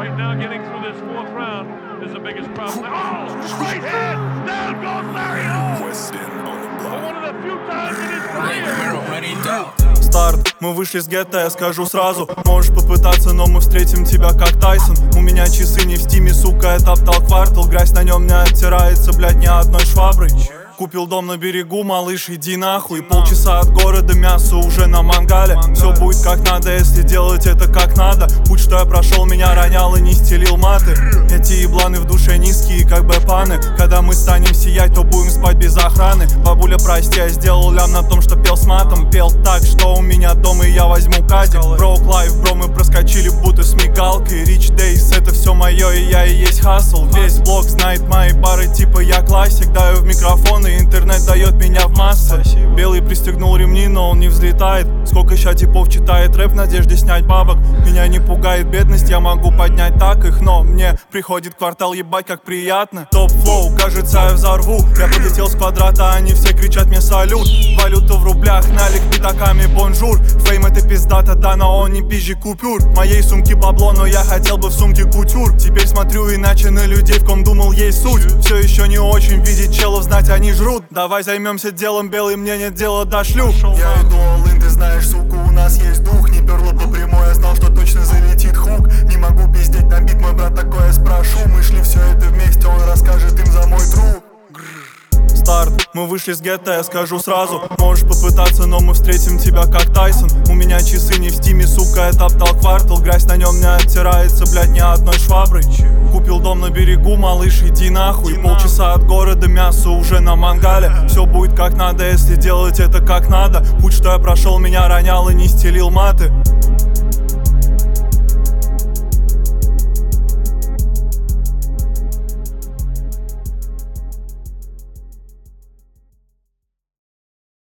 Right now, getting through this fourth round is the biggest problem. Oh, right hand! Down goes Larry Holmes! One of the few times in his career. Старт, мы вышли с гетто, я скажу сразу. Можешь попытаться, но мы встретим тебя как Тайсон. У меня часы не в стиме, сука, я топтал квартал. Грязь на нем не оттирается, блядь, ни одной шваброй. Купил дом на берегу, малыш, иди нахуй. Полчаса от города, мясо уже на мангале. Все будет как надо, если делать это как надо. Путь, что я прошел, меня ронял и не стелил маты. Эти ебланы в душе низкие, как бэпаны. Когда мы станем сиять, то будем спать без охраны. Бабуля, прости, я сделал лям на том, что пел с матом. Пел так, что у меня дом, и я возьму кадик. Broke life, бро, мы проскочили будто с мигалкой. Rich days, это все мое, и я и есть хасл. Весь блог знает мои бары, типа я классик. Даю в микрофон, и интернет дает меня в массы. Белый пристегнул ремни, но он не взлетает. Сколько ща типов читает рэп в надежде снять бабок. Меня не пугает бедность, я могу поднять так их. Но мне приходит квартал, ебать как приятно. Топ-флоу, кажется я взорву. Я полетел с квадрата, они все кричат мне салют. Валюта в рублях, налик пятаками бонжур. Фейм это пиздата, да, но он не пизжи купюр. В моей сумке бабло, но я хотел бы в сумке кутюр. Теперь смотрю иначе на людей, в ком думал есть суть. Все еще не очень видеть челов, знать они жрут. Давай займемся делом, белый, мне нет дела до шлюх. Я иду all in, ты знаешь, сука, у нас есть дух. Не перло по прямой, я знал, что точно залетит хук. Не могу пиздеть на бит, мой брат, такое я спрошу. Мы шли все это вместе, он расскажет им за мой труд. Старт, мы вышли с гетто, я скажу сразу. Можешь попытаться, но мы встретим тебя как Тайсон. У меня часы не в стиме, сука, я топтал квартал. Грязь на нем не оттирается, блядь, ни одной шваброй. Купил дом на берегу, малыш, иди нахуй. Полчаса от города, мясо уже на мангале. Все будет как надо, если делать это как надо. Путь, что я прошел, меня ронял и не стелил маты.